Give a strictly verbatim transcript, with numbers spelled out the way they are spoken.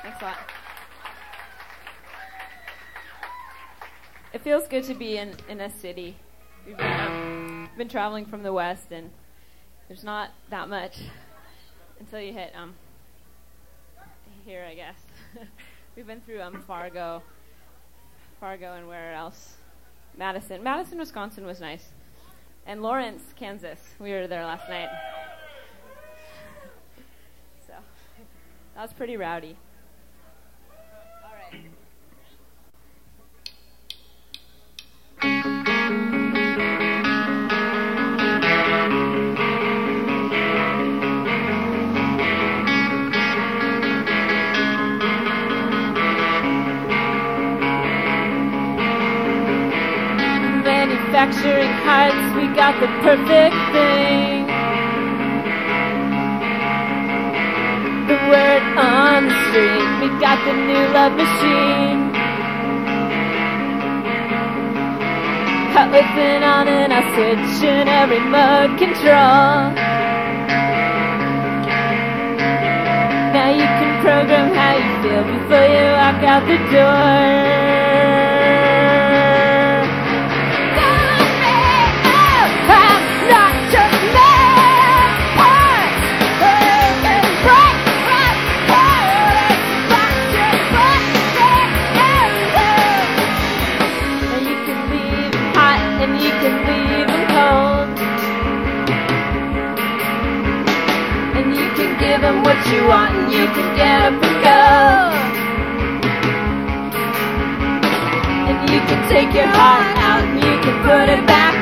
Thanks a lot. It feels good to be in, in a city. We've been, um, been traveling from the west, and there's not that much until you hit um here, I guess. We've been through um Fargo, Fargo, and where else? Madison. Madison, Wisconsin was nice, and Lawrence, Kansas. We were there last night, so that was pretty rowdy. All right. Manufacturing hearts, we got the perfect thing. The word on the street, we got the new love machine. Cutlets and on and I switch in every mode control. Now you can program how you feel before you walk out the door. Give them what you want and you can get up and go. And you can take your heart out and you can put it back